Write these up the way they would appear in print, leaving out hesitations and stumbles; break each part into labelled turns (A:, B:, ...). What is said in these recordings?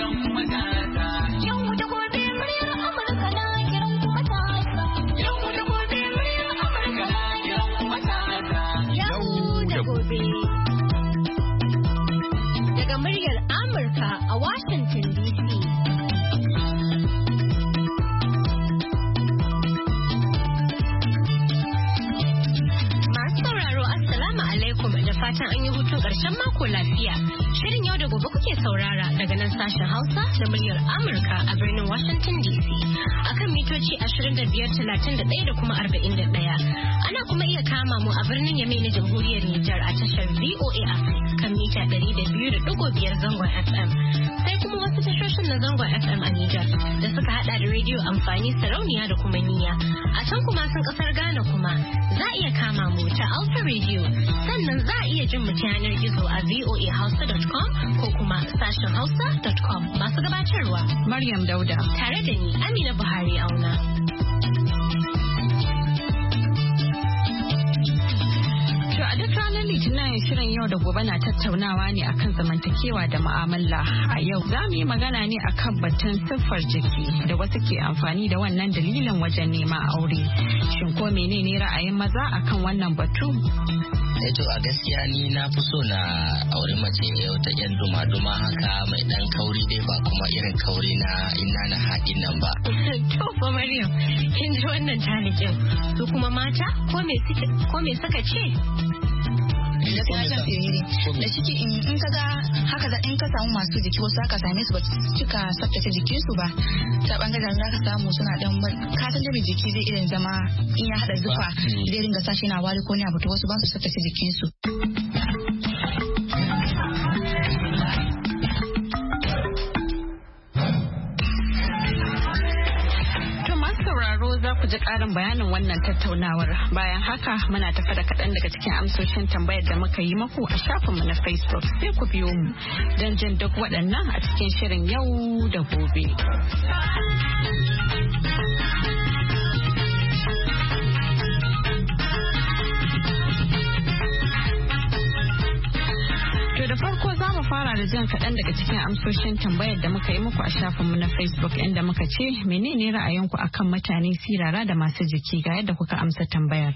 A: Daga muryar Amurka a Washington DC. Masu sauraro Assalamu alaikum da fatan an yi hutun ƙarshen mako lafiya. Shirin yau da gobe kuke saurara daga nan sashen Hausa da muryar Amurka a birnin Washington DC. Akan mitoci 25, 31 da kuma 41. Ana kuma iya kama mu a birnin Yamai na Jamhuriyar Nijar a tashar VOA Africa kan mita 200.5 zangon FM. Sai kuma wasu tashoshin na zangon FM a Nijar da suka hada da rediyo amfani sarauniya da kuma niyya. A can kuma sun kasar Ghana kuma za a iya kama mu ta Alpha Radio. Sannan za a iya jin mu ta yanar gizo a voahausa.com ko kuma sashen hausa.com. Masu gabatarwa
B: Maryam Dauda
A: tare da ni Amina Buhari Auna.
B: Litinin shirin yau da gobe na tattaunawa ne akan zamantakewa da mu'amala. A yau za mu yi magana ne akan batun siffar jiki da wasu ke amfani da wannan dalilin wajen neman aure. Shin ko menene ra'ayin maza akan wannan batu?
C: To a gaskiya ni na fi so na aure mace ta yan duma-duma haka mai dan kauri dai ba kuma irin kauri na ina na haɗin nan ba.
A: To fa Maryam, kin ji wannan talikin su kuma mata ko me suka ce?
D: gaskiya shan firiri da shike in ka ga haka da in ka samu masu jiki wasu aka same su ba cika tsaftace jikin su ba ta bangaren za ka samu suna dan ka san da jiki zai irin zama in ya hada zufa zai ringa sashi na wari ko ne abu to wasu ba su tsaftace jikin su.
B: Za ku ji ƙarin bayanin wannan tattaunawar. Bayan haka muna tafa da kaɗan daga cikin amsoshin tambayar da muka yi maku a shafinmu na Facebook. Sai ku biyo mu don jin duk waɗannan a cikin shirin yau da gobe. Da farko za mu fara da jan kaɗan daga cikin amsoshin tambayar da muka yi muku a shafinmu na Facebook inda muka ce menene ra'ayinku akan mutane sirara da masu jiki ga yadda kuka amsa tambayar.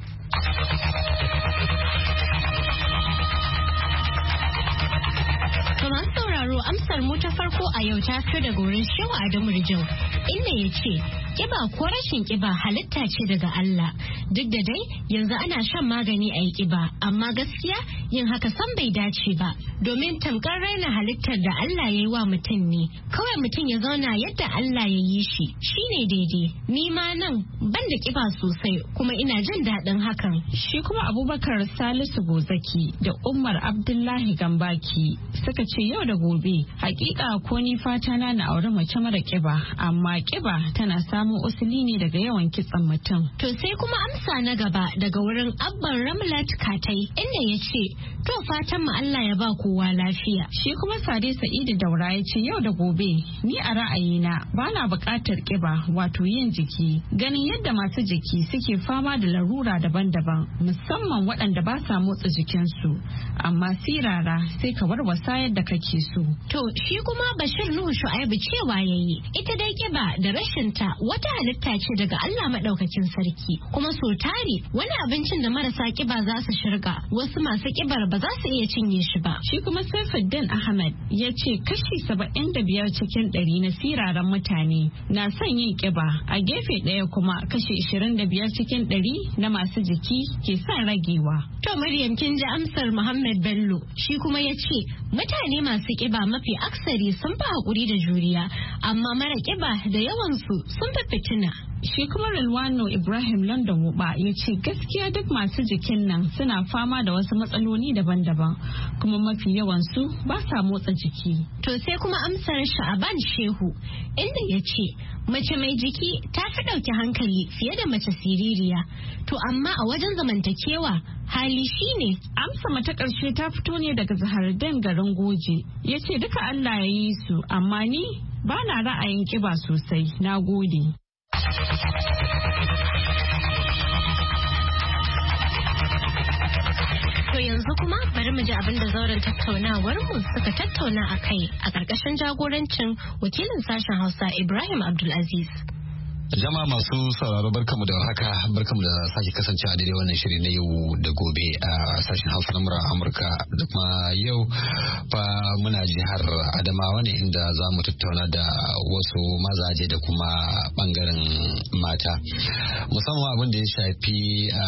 A: Kamar sauraro amsar mu ta farko a yau ta fito daga wurin Shehu Adamu Rijau inda ya ce kiba ko rashin kiba halitta ce daga Allah duk da dai yanzu ana shan magani a yi kiba amma gaskiya yin haka san bai dace ba domin tamkar raina halittar da Allah ya yi wa mutum ne kawai mutum ya zauna yadda Allah ya yi shi shine daidai ni ma nan ban da kiba sosai kuma ina jin daɗin hakan.
B: Shi kuma Abubakar Salisu Gozaki da Umar Abdullahi Gambaki suka ce yau da gobe hakika ko ni fata na aure mace mara kiba amma kiba tana samun usuli ne daga yawan kitsan mutum.
A: To sai kuma amsa na gaba daga wurin Abban Ramlat Katai inda ya ce to fatan mu Allah ya ba kowa lafiya.
B: Shi kuma Sade Sa'idu Daura ya ce yau da gobe ni a ra'ayina bana buƙatar kiba wato yin jiki ganin yadda masu jiki suke fama da larura daban-daban musamman waɗanda ba sa motsa jikinsu amma sirara sai ka warwasa yadda kake so.
A: To shi kuma Bashir Nuhu Shu'aibu cewa yayi ita dai kiba da rashin ta wata halitta ce daga Allah madaukakin sarki kuma so tari wani abincin da marasa kiba za su shirga wasu masu kibar ba za su iya cinye shi ba.
B: Shi kuma Saifuddin Ahmad ya ce kashi 75 cikin 100 na siraran mutane na son yin kiba a gefe ɗaya kuma kashi 25 cikin 100 na masu jiki ke son ragewa.
A: To Maryam kin ji amsar Muhammad Bello shi kuma ya ce mutane masu kiba mafi aksari sun fi haƙuri da juriya amma mara kiba da yawansu sun fi fitina.
B: Shi kuma Rilwano Ibrahim London Wuba ya ce gaskiya duk masu jikin nan suna fama da wasu matsaloli daban-daban kuma mafi yawansu ba sa motsa jiki.
A: To sai kuma amsar Sha'aban Shehu inda ya ce mace mai jiki ta fi ɗauki hankali fiye da mace siririya to amma a wajen zamantakewa hali shine.
B: Amsa mata ƙarshe ta fito ne daga Zahardin garin Goje ya ce duka Allah ya yi su amma ni ba na ra'ayin kiba sosai na gode.
A: To yanzu kuma bari mu ji abin da zauren tattaunawar mu suka tattauna a kai a ƙarƙashin jagorancin wakilin sashen Hausa Ibrahim Abdulaziz.
E: Jama'a masu sauraro barkamu da haka, barkamu da sake kasance a daidai wannan shiri na yau da gobe a sashen Hausa na murar Amurka, da kuma yau fa muna jihar Adamawa ne inda za mu tattauna da wasu mazaje da kuma bangaren mata, musamman abin da ya shafi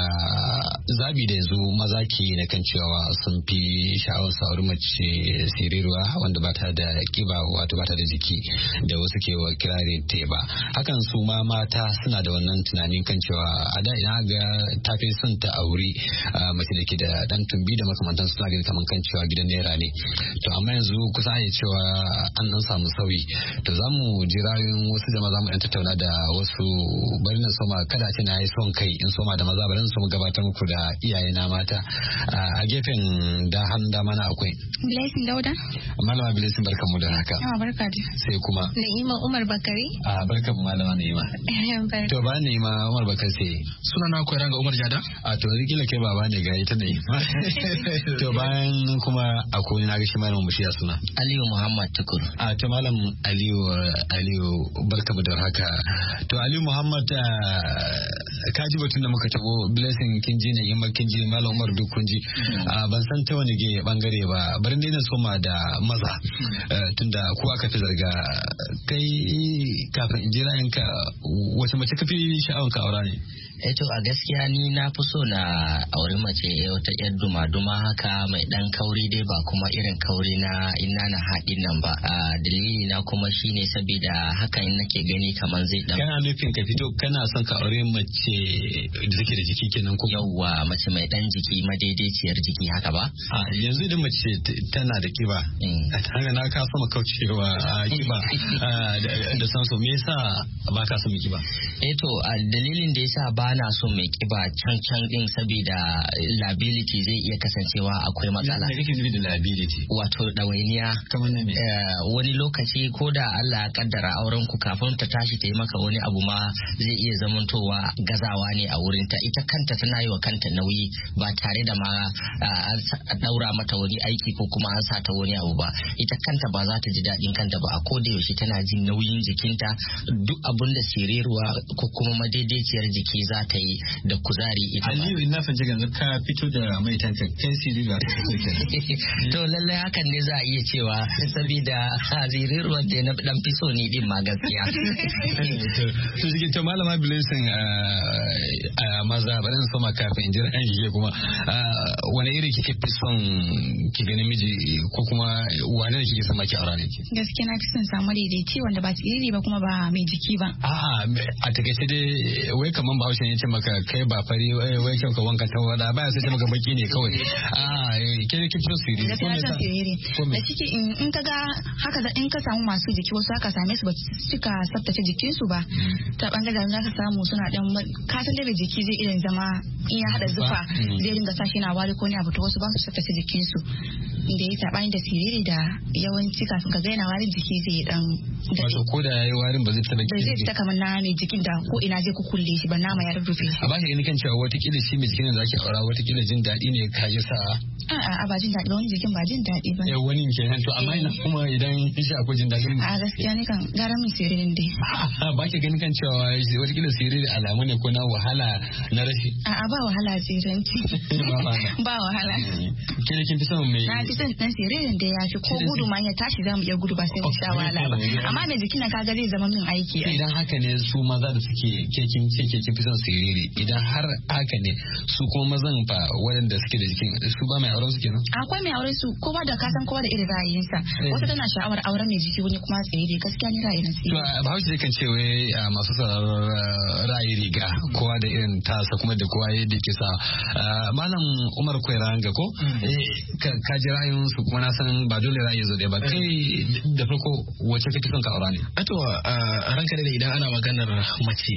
E: zabi da yanzu maza ke na kan cewa sun fi sha'awar sauri mace siriruwa wanda ba ta da kiba, wato ba ta da jiki da wasu ke wa kirari teba. Hakan su ma mata suna da wannan tunanin kan cewa a da ina ga tafi son ta aure mace da ke da dan tumbi da makamantan suna gani kaman kan cewa gidan naira ne. To amma yanzu kusa a cewa an dan samu sauyi. To za mu ji rayuwar wasu jama'a, za mu dan tattauna da wasu. Bari na soma, kada ce na yi son kai in soma da maza, bari na soma gabatar muku da iyaye na mata. A gefen da hannun dama na akwai
D: Blessing Dauda.
E: Malama Blessing, barkanmu da haka.
D: Barka da.
E: Sai kuma
A: Na'ima Umar Bakari.
E: Barkanmu malama Na'ima. To ba ne ma Umar Bakar sai.
F: Suna na koyar ga Umar Jada.
E: To rikila kai baba ne ga ita ne. To bayan kuma akwai na ga shi malamin Mushiya suna
C: Aliyu Muhammad Tukur.
E: To malam Aliyu barkamu da haka. To Aliyu Muhammad, ka ji batun da muka tabo Blessing kin ji ne, Imar kin ji, malam Umar duk kun ji. Ban san ta wani bangare ba, bari dai na soma da maza tunda kowa ka fi zarga. Kai kafin in ji ra'ayinka, wace mace ka fi sha'awar ka aura ne?
C: To a gaskiya ni na fi so na auri mace wata yar duma-duma haka, mai dan kauri dai, ba kuma irin kauri na ina na haɗin nan ba. Dalili na kuma shine saboda haka in nake gani kamar zai dan.
E: Kana nufin ka fito kana son ka aure mace da take da jiki kenan ko?
C: Yawwa, mace mai dan jiki, madaidaiciyar jiki haka ba?
E: Yanzu idan mace tana da kiba, haka na ka sama kaucewa kiba da san so, me yasa ba ka son kiba?
C: To dalilin da yasa ba na so mai kiba can din saboda liability zai iya kasancewa akwai matsala.
E: Me kake nufi da liability?
C: Wato dawainiya.
E: Kamar ne?
C: Wani lokaci ko da Allah ya kaddara auren ku, kafin ta tashi ta yi maka wani abu ma zai iya zamantowa gazawa ne a wurin ta. Ita kanta tana yi wa kanta nauyi ba tare da ma an daura mata wani aiki ko kuma an sa ta wani abu ba. Ita kanta ba za ta ji daɗin kanta ba, a koda yaushe tana jin nauyin jikinta. Duk abin da siriruwa ko kuma madaidaiciyar jiki za ta yi da kuzari ita.
E: Aliyu, ina fahimci yanzu ka fito da mai tanka kai siriruwa ta
C: to lallai hakan ne za a iya cewa, saboda siriruwa da na dan fi so ni din ma gaskiya.
E: To shi to malama Blessing, maza bari so ma kafin in jira yake kuma wani iri kike fi son ki ga namiji, ko kuma wani ne kike son ma ki aura ne?
D: Gaskiya na fi son samu daidaici wanda ba tsiri ba kuma ba mai jiki ba.
E: A takaice dai wai kaman Bahaushe ne ce maka kai ba fari wai kyau ka wanka ta wada, baya sai ta maka baki ne kawai. Ke ne kin fi son siriri?
D: Gaskiya na son siriri. Da ciki in ka ga haka, in ka samu masu jiki, wasu haka same su ba cika tsaftace jikinsu ba. Ta bangaren za ka samu suna dan kasan da jiki zai irin zama in ya hada zufa zai ringa sashi na wari ko ne abu, to wasu ba su tsaftace jikinsu. Inda ya sabani da siriri da yawanci kafin ka ga yana warin jiki zai dan.
E: Wato ko da yayi warin ba zai fita da
D: jiki. Ba zai fita kamar na mai jikin da ko ina zai kukulle shi ba, nama ya rurrufe shi.
E: A ba shi gani kan cewa watakila shi mai jikin da zaki aura watakila jin daɗi ne ka ji sa.
D: Ba jin daɗi ba, wani jikin ba jin daɗi ba.
E: Wani kenan, to amma ina kuma idan shi akwai jin daɗin.
D: Gaskiya ne kan gara min siririn dai.
E: Ba ki gani kan cewa watakila siriri alamu ne ko na wahala na rashi?
D: Ba wahala siriranci. Ba wahala.
E: Kina kin fi son mai?
D: Na fi son dan siririn da ya fi, ko gudu ma ya tashi zamu iya gudu ba sai mu sha wahala ba. Amma mai jikin na kaga zai zama min aiki.
E: Idan haka ne su maza da suke kekin fi son siriri, idan har haka ne su kuma mazan fa waɗanda suke da jikin su ba mai auren su kenan?
D: Akwai mai auren su, kowa da kasan kowa da irin ra'ayinsa. Wata tana sha'awar auren mai jiki, wani kuma tsaye dai. Gaskiya ni ra'ayin su.
E: To Bahaushe kan ce wai masu sauraron ra'ayi riga, kowa da irin tasa kuma da kowa yadda ke sa. Malam Umar Kwairanga ko? Ka ji ra'ayin su kuma na san ba dole ra'ayi zo ɗaya ba. Kai da farko wace kake son ka aura ne?
F: Ranka da idan ana maganar mace,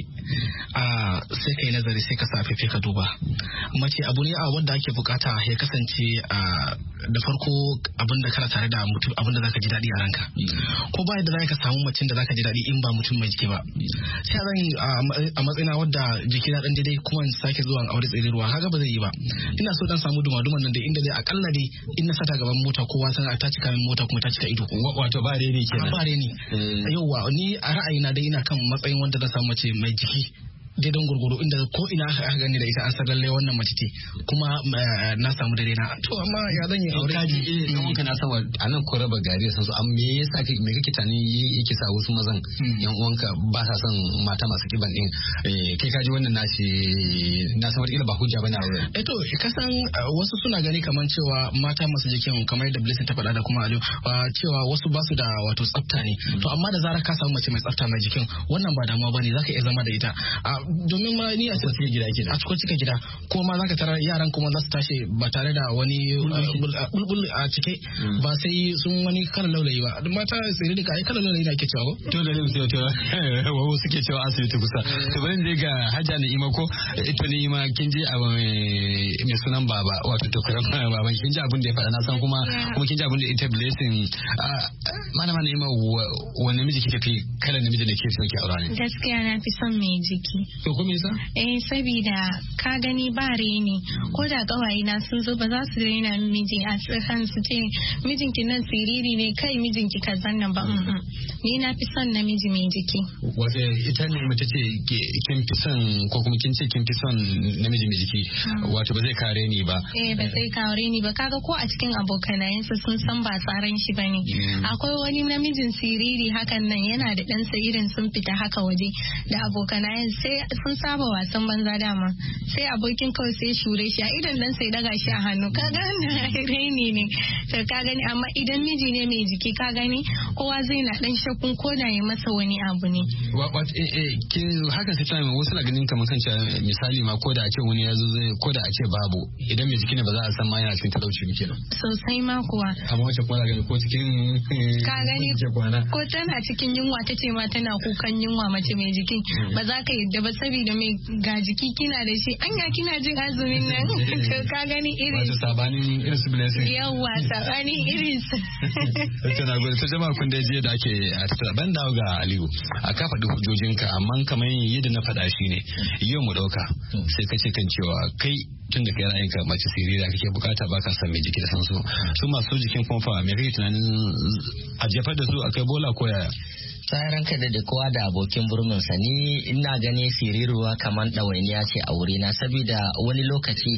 F: sai kai nazari sai ka sa fefe ka duba. Mace abu ne wanda ake bukata ya kasance da farko abin da kana tare da mutum, abin da zaka ji daɗi yaranka ko ba da zaka samu macin da zaka ji daɗi in ba mutum mai jiki ba sai zan yi a matsayina wadda jiki na dan daidai kuma in sake zuwa aure tsirirwa haka ba zai yi ba ina so dan samu dumaduman nan da inda zai akalla dai in na sata gaban mota kowa san ta cika min mota kuma ta cika ido
E: wato ba reni kenan
F: ba reni yauwa ni a ra'ayina dai ina kan matsayin wanda zan samu mace mai jiki daidan gurguru inda ko ina aka gani da ita an san lalle wannan mace ce kuma na samu dare na to amma ya zan yi aure
E: kaji dan wanka na sawa anan ko raba gari san su amma me yasa me kake tani yake sa wasu mazan yan uwanka ba sa son mata masu kiban din kai kaji wannan nashi na san wata ba hujja bane a wurin
F: to ka san wasu suna gani kaman cewa mata masu jikin kamar da Blessing ta faɗa da kuma Aliyu cewa wasu ba su da wato tsafta ne to amma da zarar ka samu mace mai tsafta mai jikin wannan ba damuwa bane zaka iya zama da ita domin ma ni a cikin gida ke a cikin gida ko ma zaka tarar yaran kuma za su tashi ba tare da wani bulbul a cike ba sai sun wani kalan laulayi ba mata sai da kai kalan laulayi da ake cewa
E: to da ne to wawo suke cewa asibiti kusa to bari ne ga Hajja Ni'ima ko ita Ni'ima kin je a mai sunan baba wato to karan baban kin ji abin da ya faɗa na san kuma kin ji abin da ita Blessing malama Ni'ima wani miji kike fi kalan namiji da ke so ki aura ne
A: gaskiya na fi son mai jiki
E: to kuma yasa
A: sabida ka gani ba reni ko da kawaye na sun zo ba za su rena miji a tsakan su ce mijinki nan siriri ne kai mijinki kazan nan ba ni na fi son namiji mai jiki
E: wato ita ne mace ce kin fi son ko kuma kin ce kin fi son namiji mai jiki wato ba zai kare ni ba
A: ba zai kare ni ba kaga ko a cikin abokanayensa sun san ba tsaran shi bane akwai wani namijin siriri hakan nan yana da ɗansa irin sun fita haka waje da abokanayen sai sun saba wasan banza dama sai abokin kawai sai shure shi a idan nan sai daga shi a hannu ka gani reni ne to ka gani amma idan miji ne mai jiki ka gani kowa zai na dan shakkun ko da ya masa wani abu ne
E: kin haka sai tana wasu na ganin kamar kanci misali ma ko da a ce wani ya zo zai ko da a ce babu idan mai jiki ne ba za a san ma yana cikin talauci ne kenan
A: sosai ma kuwa
E: amma wace kuma gani ko cikin
A: ka gani ko tana cikin yunwa ta ce ma tana kukan yunwa mace mai jiki ba za ka yadda ba saboda mai ga jiki kina da shi anya kina jin azumin nan to ka gani irin
E: wato sabanin irin su Blessing
A: yawa sabanin irin su
E: to na gode to jama'a kun da je da ake a tattara ban dawo ga Aliyu a ka faɗi hujjojinka amma kamar yadda na faɗa shi ne yau mu ɗauka sai ka ce kan cewa kai tun da kai ra'ayinka mace sirira kake bukata ba ka san mai jiki da san su masu jikin kuma fa me kake tunanin a jefar da su a kai bola ko yaya
C: ranka da kowa da abokin burminsa ni ina gane siriruwa kamar ɗawainiya ce a wurina saboda wani lokaci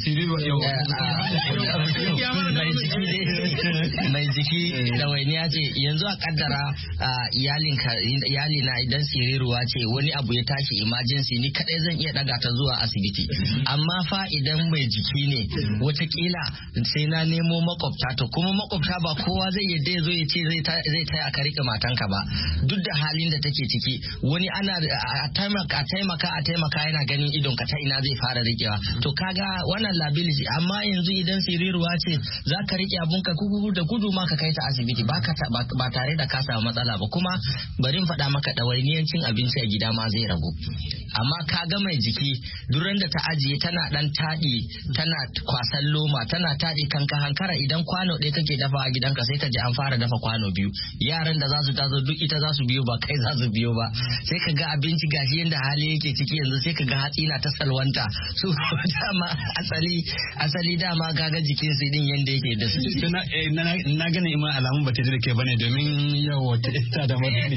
C: mai jiki ɗawainiya ce yanzu a kaddara iyalina idan siriruwa ce wani abu ya tashi emergency ni kadai zan iya daga ta zuwa asibiti amma fa idan mai jiki ne watakila sai na nemo makwabta to kuma makwabta ba kowa zai yadda ya zo ya ce zai taya ka rike matanka ba duk da halin da take ciki wani ana a taimaka yana ganin idon ka ta ina zai fara rikewa to kaga wannan liability amma yanzu idan siriruwa ce za ka rike abunka da gudu ma ka kai ta asibiti ba tare da ka samu matsala ba kuma bari in faɗa maka ɗawainiyan cin abinci a gida ma zai ragu amma ka ga mai jiki duran da ta ajiye tana dan taɗi tana kwasan loma tana taɗi kanka hankara idan kwano ɗaya kake dafa a gidanka sai ka ji an fara dafa kwano biyu yaran da za su tazo duk ita za su biyo ba kai za su biyo ba sai ka ga abinci gashi yadda hali yake ciki yanzu sai ka ga hatsi na ta salwanta su dama asali dama kaga jikin su din yanda yake da su
E: na gane ima alamun ba ta da ke bane domin yawa ta da mutum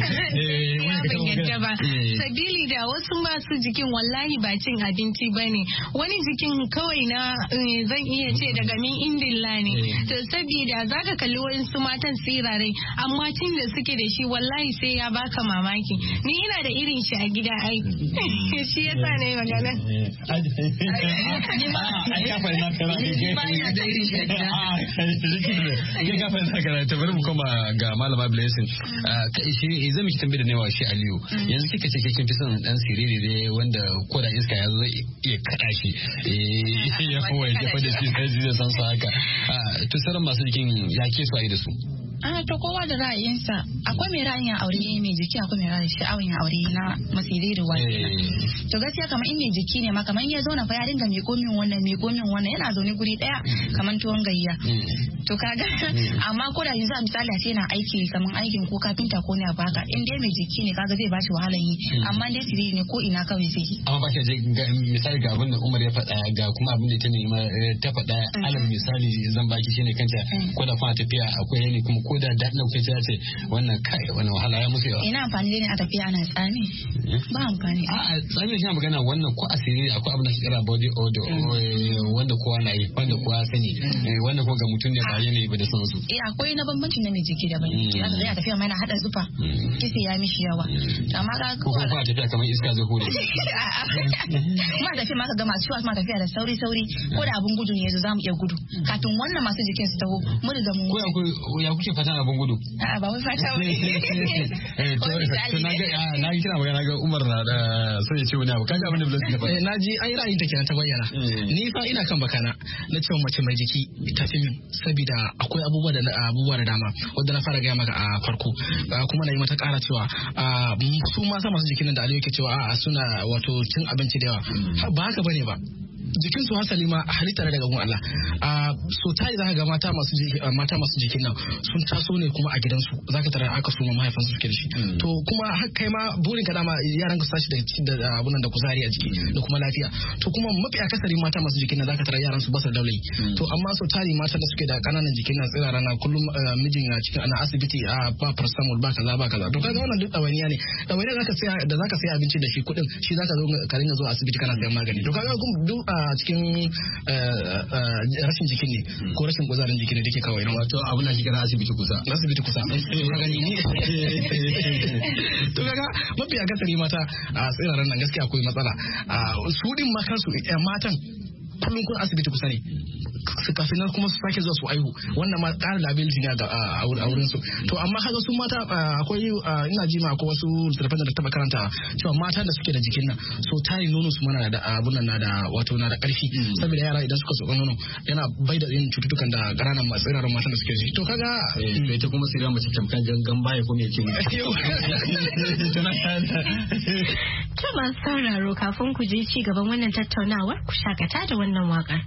A: sabili da wasu masu jikin wallahi ba cin abinci bane wani jikin kawai na zan iya ce daga min indilla ne to sabida zaka kalli wasu matan sirarai amma cin da suke da shi wallahi sai ya baka mamaki ni ina da irin shi a gida ai shi yasa ne magana
E: ta bari mu koma ga malama Blessing shi zai miki tambaye da newa shi Aliyu yanzu kika ce kin fi son dan siriri ne wanda ko da iska ya zo zai iya kada shi ya kowa ya jefa da shi sai zai san sa haka to sauran masu jikin ya ke su da su
D: To kowa da ra'ayinsa. Akwai mai ra'ayin aure mai jiki, akwai mai ra'ayin sha'awin aure na masiriruwa. To gaskiya kamar in mai jiki ne ma kamar in ya zauna fa ya dinga mai komin wannan yana zaune guri daya kamar tuwon gayya. To kaga amma ko da yanzu a misali a ce na aiki kamar aikin ko kafinta ko ne a baka in dai mai jiki ne kaga zai bashi wahalar yi amma dai siriri ne ko ina kawai zai yi.
E: Amma ba ka je misali ga abin da Umar ya faɗa ga kuma abin da ta faɗa alal misali zan baki shine kanta ko da fa tafiya akwai ne kuma ko da dadin kai ce wannan kai wannan wahala ya musu yawa.
D: Ina amfani da ne a tafiya ana tsami. Ba amfani.
E: Tsami ne magana wannan ko asiri akwai abin da ke kira body odor wanda kowa na yi wanda kowa sani wanda ko ga mutum ne ba yanayi ba da san su.
D: Akwai na bambancin na mai jiki da bane. Aka zai tafiya mai na hada zufa. Kisa ya mishi yawa. Amma ga
E: ko fa tafiya kamar iska zai hure.
D: Ma tafiya ma ka ga masu ma tafiya da sauri ko da abun gudu ne yanzu zamu iya gudu. Kafin wannan masu jikin su taho mu riga mun.
E: Ko ya kuke fata abun gudu?
D: Ba wai fata ba.
E: To na ga kina magana ga Umar na da sai ya ce wani abu kaga abin da Blessing ta faɗa.
F: Na ji ai ra'ayin ta kenan ta bayyana. Ni fa ina kan bakana na cewa mace mai jiki ta fi min saboda akwai abubuwa da dama wanda na fara gaya maka a farko kuma na yi mata ƙara cewa su mata masu jikin nan da Aliyu ke cewa suna wato cin abinci da yawa ba haka bane ba. Jikin su hasali ma halitta ne daga gun Allah. So tari zaka ga mata masu jikin nan sun taso ne kuma a gidansu zaka tara aka suma mahaifansu suke da shi. To kuma kai ma burin ka dama yaran ka sashi da abunan da kuzari a jiki da kuma lafiya. To kuma mafi akasari mata masu jikin nan zaka tara yaran su ba su daulayi. To amma so tari mata da suke da kananan jikin nan tsira rana kullum mijin na cikin ana asibiti ba paracetamol ba kaza. To kaga wannan duk dawaniya ne. Dawaniya zaka saya abinci da shi kuɗin shi zaka zo ka ringa zuwa asibiti kana sayan magani. To kaga duk cikin rashin jikin ne ko rashin kuzarin jikin ne da ke kawai nan
E: wato abu na shiga asibiti kusa
F: ka gani ni to kaga mafi akasari mata a tsiraran nan gaskiya akwai matsala su din ma kansu matan kullum kun asibiti kusa ne kafin nan kuma su sake zuwa su aihu wannan ma ƙara liability ne a wurin su to amma kaga su mata akwai ina ji ma akwai wasu littattafan da taba karanta cewa mata da suke da jikin nan so tayi nono su mana da abun nan na da wato na da ƙarfi saboda yara idan suka tsoka nono yana bai da yin cututtukan da ƙananan matsiraran matan da suke ji to kaga
E: ita kuma sai mace tamkan gangan baya ko me ce
A: to masu sauraro kafin ku je ci gaban wannan tattaunawar ku shakata da wannan waƙar.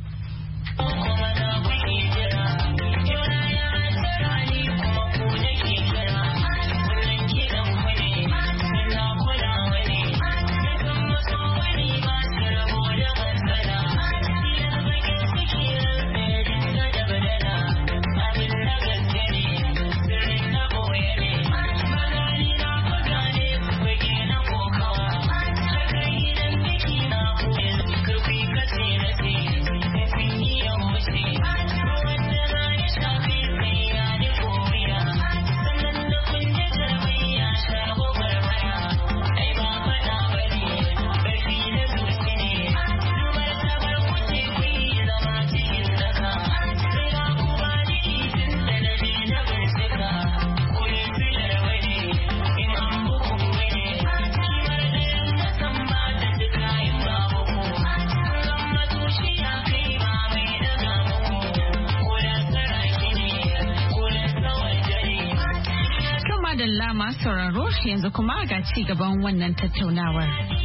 A: Masu sauraro yanzu kuma ga ci gaban wannan tattaunawar.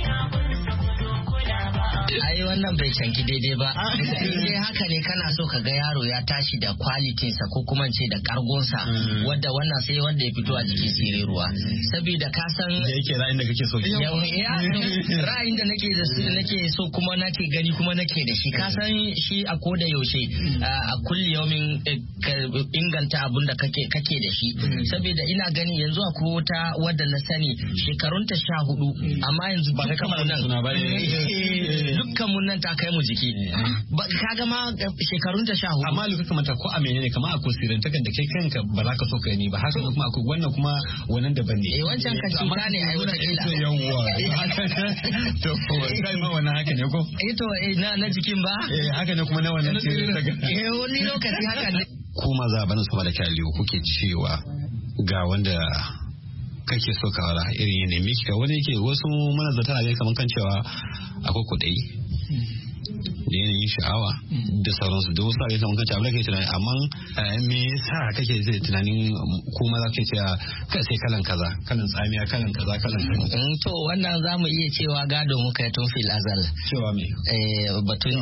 C: Ai wannan bai canki daidai ba. Sai haka ne kana so ka ga yaro ya tashi da kwalitinsa ko kuma ce da kargonsa wanda wannan sai wanda ya fito a jikin siriruwa. Saboda ka san
E: da yake ra'ayin da kake so.
C: Ra'ayin da nake so kuma nake gani kuma nake da shi. Ka san shi a koda yaushe a kulli yaumin inganta abun da kake da shi. Saboda ina gani yanzu akwai wata wadda na sani shekarunta 14 amma yanzu ba ka kamar nan. Dukkan mun nan ta kai mu jiki. Kaga ma shekarun ta 14.
E: Amma lokacin kamata ko a menene kamar a kusirin takan da kai kanka ba za ka so ka ni ba haka kuma akwai wannan kuma wannan daban ne.
C: Wancan ka cuta ne ai wata kila.
E: Yawwa. To sai ma wannan haka ne ko?
C: To na jikin ba?
E: Haka ne kuma na wannan sirrin daga.
C: Wani lokaci haka ne.
E: Kuma zaben su ba da kyaliyo kuke cewa ga wanda kake so ka wara irin yanayi miki ka wani yake wasu manazarta ne kamar kan cewa akwai kuɗi da yanayin sha'awa da sauransu da wasu a mun kace abin da kake tunani amma me yasa kake tunanin ko maza kake cewa kai sai kalan kaza kalan tsamiya kalan kaza kalan kaza
C: to wannan zamu iya cewa gado muka yi tun fil azal
E: cewa me
C: batun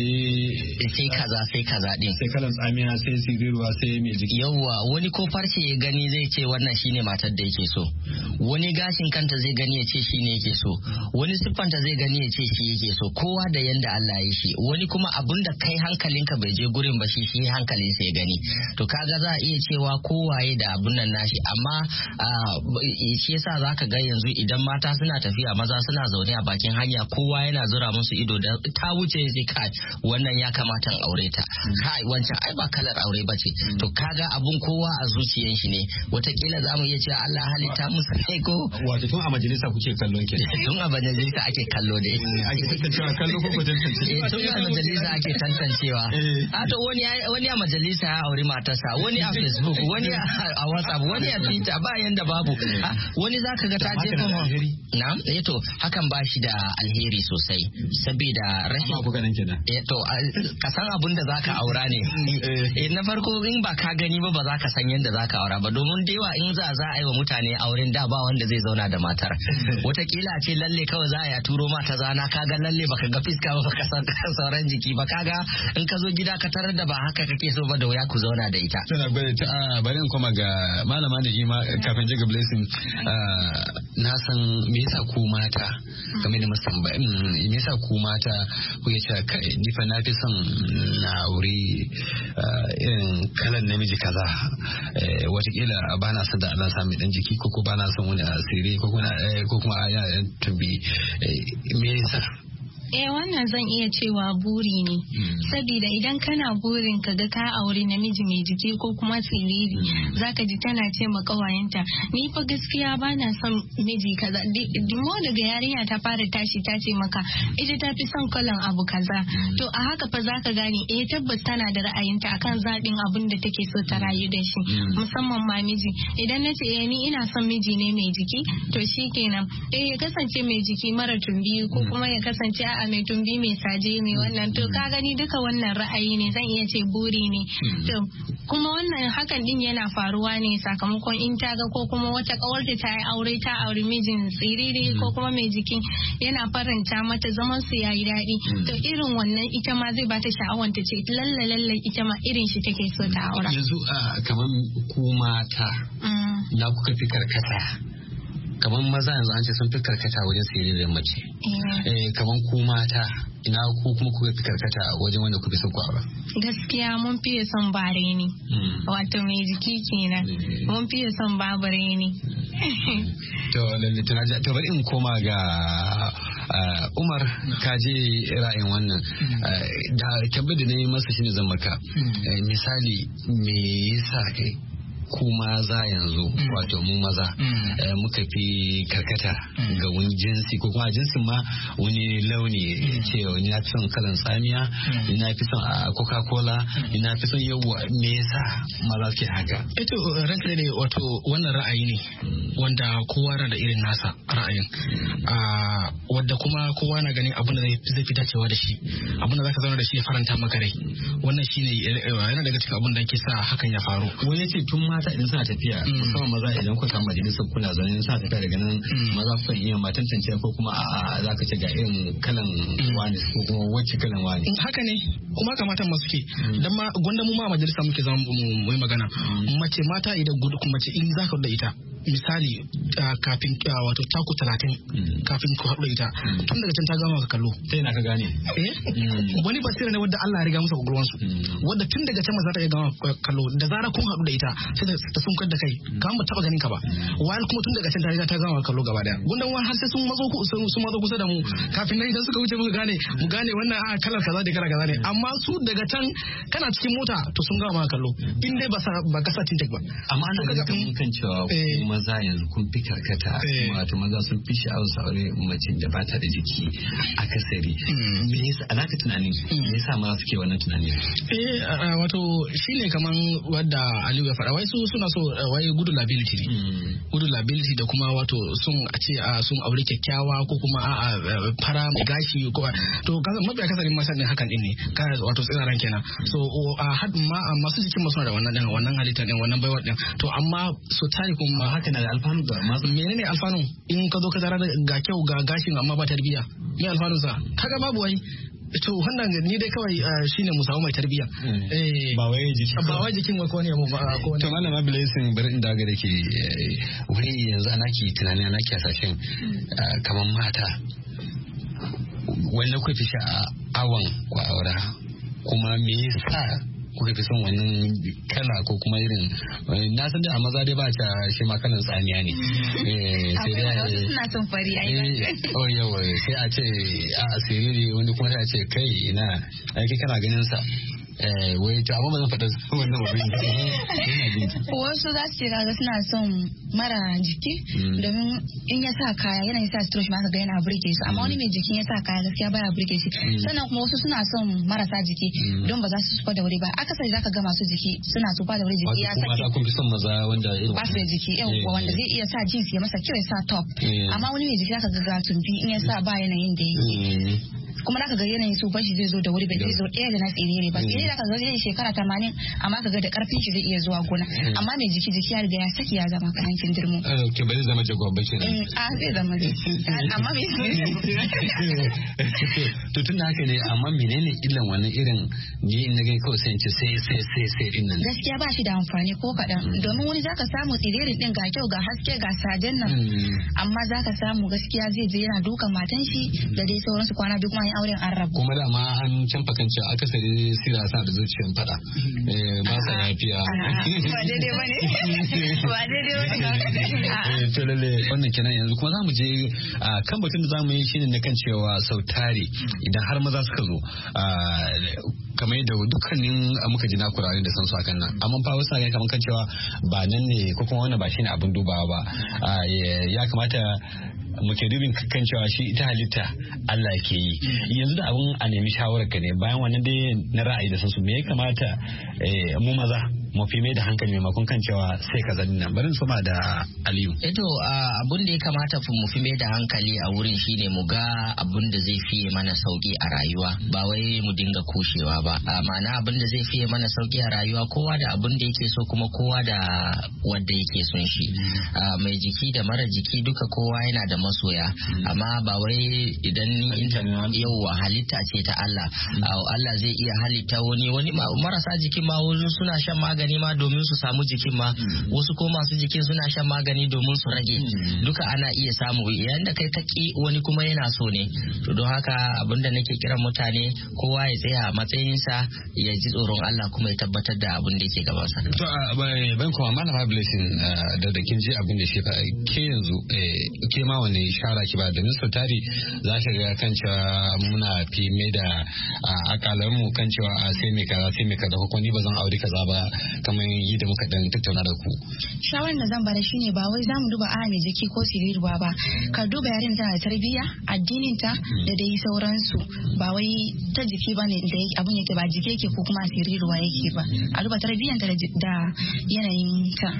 C: sai kaza din
E: sai kalan tsamiya sai siriruwa sai me jiki
C: yawa wani ko farce ya gani zai ce wannan shine matar da yake so, wani gashin kanta zai gani ya ce shine yake so, wani siffanta zai gani ya ce shi yake so, kowa da yanda Allah ya shi, wani kuma abun da kai hankalinka bai je gurin ba shi hankalin sai gani. To kaga za a iya cewa kowaye da abun nan nashi, amma shi yasa zaka ga yanzu idan mata suna tafiya maza suna zaune a bakin hanya kowa yana zura musu ido da ta wuce sai kai wannan ya kamata in aure ta, kai wancan ai ba kalar aure ba ce. To kaga abun kowa a zuciyan shi ne, watakila za mu iya cewa Allah halitta musu ne ko
E: wato tun a majalisa kuke kallon ke
C: tun a majalisa ake kallo da
E: ake tantancewa kallo ko tantance
C: tun a majalisa ake tantancewa. A to wani a majalisa ya auri matarsa, wani a Facebook, wani a WhatsApp, wani a Twitter, ba yanda babu. Wani zaka ga ta je kuma na'am to hakan ba shi da alheri sosai saboda rashin
E: ku ganin kenan
C: to ka san abun da zaka aura ne. Na farko in ba ka gani ba za ka san yanda zaka aura ba, domin da yawa in za a yi wa mutane auren da ba wanda zai zauna da matar. Watakila ce lalle kawai za a ya turo mata zana, kaga lalle baka ga fiska ba, baka san sauran jiki ba, kaga in ka zo gida ka tarar da ba haka kake so ba da wuya ku zauna da ita.
E: Bari in koma ga malama da ma kafin jiga blessing, na san me yasa ku mata game da musamman me yasa ku mata kuke cewa kai ni fa na fi son na aure irin kalan namiji kaza, watakila ba na son da Allah sami dan jiki ko ba na son wani asiri ko kuma ya tumbi, me yasa?
A: Wannan zan iya cewa buri ne. Saboda idan kana burin ka ga ka aure namiji mai jiki ko kuma tsiriri, zaka ji tana ce ma kawayenta ni fa gaskiya ba na son miji kaza. Dimo daga yarinya ta fara tashi ta ce maka ita ta fi son kalan abu kaza. To a haka fa zaka gane tabbas tana da ra'ayinta akan zaɓin abin da take so ta rayu da shi. Musamman ma miji. Idan na ce ni ina son miji ne mai jiki, to shikenan ya kasance mai jiki mara tumbi ko kuma ya kasance a mai tumbi mai saje mai wannan, to ka gani duka wannan ra'ayi ne, zan iya ce buri ne. To kuma wannan hakan din yana faruwa ne sakamakon in ta ga ko kuma wata kawarta ta yi aure ta aure mijin tsiriri ko kuma mai jiki yana faranta mata, zaman su yayi daɗi. To irin wannan ita ma zai bata sha'awar ta ce lalle ita ma irin shi take so ta aura.
E: Yanzu kamar ku mata na kuka fi karkata, kamar maza yanzu an ce sun fi karkata wajen siririn mace, kamar ku mata ina ku kuma kuka fi karkata wajen wanda kuka son ku aura?
A: Gaskiya mun fiye son bare ni, wato mai jiki kenan, mun fiye son babare ni.
E: To lalle to bari in koma ga Umar, ka je ra'ayin wannan da tabbai da nayi masa shine zan maka misali me yasa kai ku maza yanzu wato mu maza muka fi karkata ga wani jinsi ko kuma jinsin ma wani launi, ce wani na fi son kalan tsamiya, ni na fi son coca-cola, ni na fi son yawa, me yasa maza ke haka?
F: Eto ranka ne, wato wannan ra'ayi ne wanda kowa na da irin nasa ra'ayin, wadda kuma kowa na ganin abin da zai fi dacewa da shi, abin da zaka zauna da shi ya faranta maka rai. Wannan shine yana daga cikin abin da ke sa hakan ya faru.
E: Wani yace tun mata idan suna tafiya, musamman maza idan kuka samu majalisar kuna zaune suna tafiya daga nan, maza kuka iya ma tantance ko kuma za ka ce ga irin kalan wani ko kuma wacce kalan wani.
F: Haka ne, kuma kamata masu ke dan ma gwanda mu ma majalisa muke zama mu yi magana. Mace mata idan mace in za ka da ita misali kafin wato taku 30 kafin ku haɗu da ita, tun daga can ta gama ka kallo.
E: Ta yana ka gane?
F: Wani basira ne wadda Allah ya riga musu kwakwalwansu, wadda tun daga can za ta iya gama kallo, da zarar kun haɗu da ita sai ta sunkar da kai kamar ba taɓa ganin ka ba, wani kuma tun daga can ta riga ta gama kallo gaba daya. Gundan wani har sai sun matso kusa da mu kafin nan idan suka wuce mu gane wannan kalar kaza da kalar kaza ne, amma su daga can kana cikin mota to sun gama kallo in dai ba ka sa tintek ba.
E: Amma ana ga kan cewa maza yanzu kun fi karkata, wato maza sun fi sha'awar saurare mace da ba ta da jiki akasari. Me yasa alaka tunani? Me yasa maza suke wannan tunani?
F: Wato shine kaman wadda Aliyu ya faɗa, wai su wasu suna so wai gudun liability ne gudun liability da kuma wato sun a ce sun aure kyakkyawa ko kuma fara mai gashi ko to mafi akasarin mata ne hakan din ne wato tsiraran kenan so masu jikin masu da wannan halitta din wannan baiwa din to amma so tare kuma haka na da alfanu da masu menene alfanu in ka zo ka tara ga kyau ga gashin amma ba tarbiyya me alfanun sa kaga babu wai to wannan ni dai kawai shine mu samu mai tarbiyya
E: ba wai
F: jikin wai ko ne ko
E: to malama Blessing bari in daga dake wai yanzu ana ki tunani ana ki hasashen kaman mata wanda kuka fi sha'awan ku aura kuma me yasa kuka fi son wannan kala ko kuma irin na san da a maza dai ba ta shi ma kalan tsaniya ne
D: sai dai suna son fari
E: yawa sai a ce a asiri wani kuma sai a ce kai ina aiki kana ganin sa wai to amma ba zan faɗa wannan babin
D: wasu za su ce kaga suna son mara jiki domin in ya sa kaya yana sa stretch ma ga yana burge su amma wani mai jikin ya sa kaya gaskiya baya burge shi sannan kuma wasu suna son marasa jiki don ba za su sufa da wuri ba akasari zaka ga masu jiki suna sufa da wuri jiki ya sake
E: kuma kun fi son maza wanda irin
D: ba su da jiki wanda zai iya sa jeans ya masa kyau ya sa top amma wani mai jiki zaka ga tumbi in ya sa ba yanayin da yake kuma zaka ga yanayin su bashi zai zo da wuri bai zai zo ɗaya da na tsirere ba sai zaka ga zai shekara 80 amma kaga da karfin shi zai iya zuwa gona amma mai jiki ya riga ya saki ya zama kayan kindirmo
E: ke bari zama jagoran bace ne
D: zai zama amma bai
E: to tun haka ne amma menene illan wannan irin ni in nage kawai sai in ce sai din nan
D: gaskiya ba shi da amfani ko kadan domin wani zaka samu tsirerin din ga kyau ga haske ga sajen nan amma zaka samu gaskiya zai je yana dukan matan shi da dai sauransu kwana duk ma auren an rabu
E: kuma da ma an canfa kanci akasari sira sa da zuciyan fada ba sa yafiya
D: ba daidai bane
E: to lalle wannan kenan yanzu kuma zamu je kan batun da zamu yi shine na kan cewa sautari idan har maza suka zo kamar yadda dukkanin muka ji na kurare da san su akan nan amma fa wasu ne kamar kan cewa ba nan ne ko kuma wannan ba shine abin dubawa ba ya kamata muke dubin kan cewa shi ita halitta Allah ke yi yanzu da abun a nemi shawarar ka ne bayan wannan dai na ra'ayi da san su me ya kamata mu maza mu fi mai da hankali maimakon kan cewa sai ka zanni nan barin soma da Aliyu
C: to abun da ya kamata mu fi mai da hankali a wurin shine mu ga abun da zai fiye mana sauki a rayuwa ba wai mu dinga kushewa ba ma'ana abun da zai fiye mana sauki a rayuwa kowa da abun da yake so kuma kowa da wanda yake son shi mai jiki da mara jiki duka kowa yana da masoya amma ba wai idan yauwa halitta ce ta Allah Allah zai iya halitta wani marasa jikin ma wasu suna shan magani ma domin su samu jikin ma wasu ko masu jikin suna shan magani domin su rage duka ana iya samu yayin da kai kaki wani kuma yana so ne to don haka abinda nake kiran mutane kowa ya tsaya a matsayinsa ya ji tsoron Allah kuma ya tabbatar da abin da yake gabansa
E: to ban kuma malama Blessing da kin ji abin da shi fa ke yanzu ke ma wani shara ki ba da nisa tari za ka ga kan cewa muna fi mai da akalan mu kan cewa sai mai kaza ko ni ba zan aure kaza ba kamar yadda muka dan tattauna da ku
D: shawarar da zan bada shine ba wai zamu duba mai jiki ko siriruwa ba ka duba yarin tana da tarbiyya addinin ta da dai sauransu ba wai ta jiki bane da abun yake ba jiki yake ko kuma siriruwa yake ba a duba tarbiyyanta da yanayin ta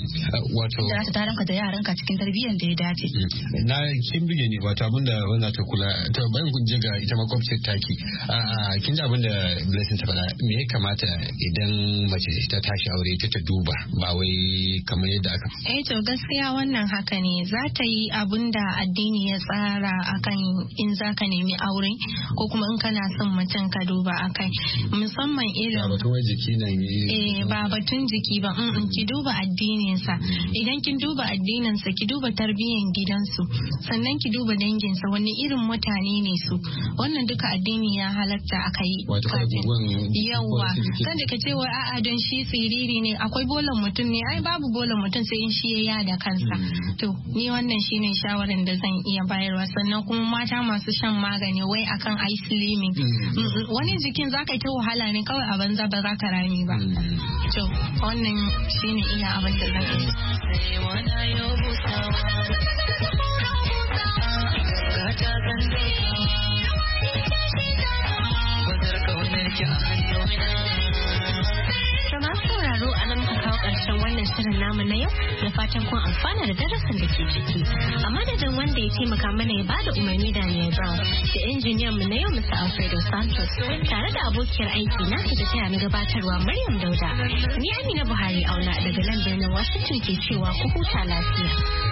E: wato
D: da ta taranka da yaranka cikin tarbiyyar da ya dace
E: na kin bige ni wato abinda wanda ta kula to bayan kun je ga ita makwabciyar taki kin ji abinda Blessing ta faɗa me ya kamata idan mace ta tashi aure ta duba ba wai kamar yadda aka
A: to gaskiya wannan haka ne za ta yi abinda addini ya tsara akan in zaka nemi aure ko kuma in kana son mutum ka duba akai musamman irin
E: ba batun jiki nan
A: ba batun jiki ba ki duba addininsa idan kin duba addininsa ki duba tarbiyyan gidansu sannan ki duba danginsa wani irin mutane ne su wannan duka addini ya halatta aka yi yawa kan da ka ce wa a'a don shi siriri ne akwai bolan mutum ne ai babu bolan mutum sai in shi ya yada kansa to ni wannan shine shawaran da zan iya bayarwa sannan kuma mata masu shan magani wai akan ai slimming wani jikin zaka ta wahala ne kawai a banza ba za ka rami ba to wannan shine iya abin da zan sauraro a nan muka kawo ƙarshen wannan shirin namu na yau da fatan kun amfana da darasin da ke ciki. A madadin wanda ya taimaka mana ya bada umarni Daniel Brown da injiniyan mu na yau Mr. Alfredo Santos tare da abokiyar aiki na da taya na gabatarwa Maryam Dauda. Ni Amina Buhari Auna daga nan birnin Washington ke cewa ku huta lafiya.